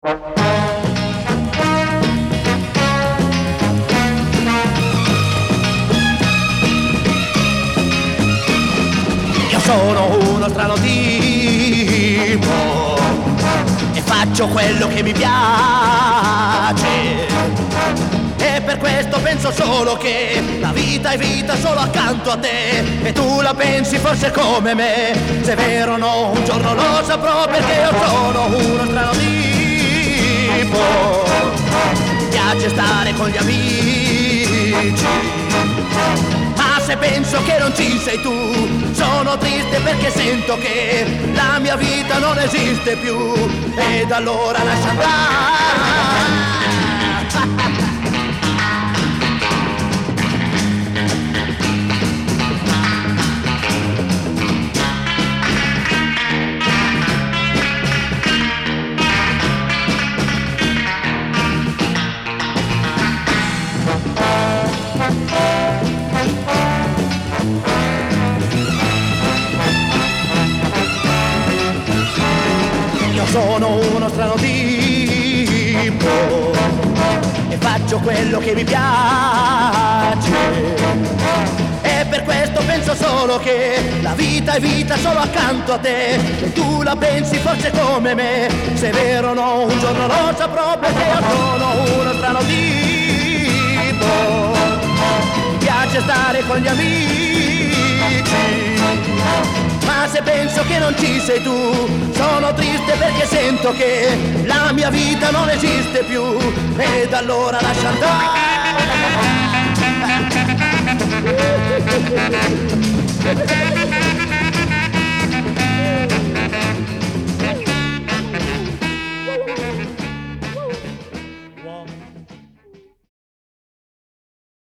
Io sono uno strano tipo e faccio quello che mi piace, e per questo penso solo che la vita è vita solo accanto a te, e tu la pensi forse come me. Se è vero o no, un giorno lo saprò, perché io sono uno strano tipo. Mi piace stare con gli amici, ma se penso che non ci sei tu, sono triste perché sento che la mia vita non esiste più, ed allora lascia andare. Io sono uno strano tipo e faccio quello che mi piace, e per questo penso solo che la vita è vita solo accanto a te, e tu la pensi forse come me. Se è vero o no, un giorno lo saprò, perché io sono uno strano tipo. Mi piace stare con gli amici, ma se penso che non ci sei tu, sono triste perché sento che la mia vita non esiste più, ed allora lascia andare.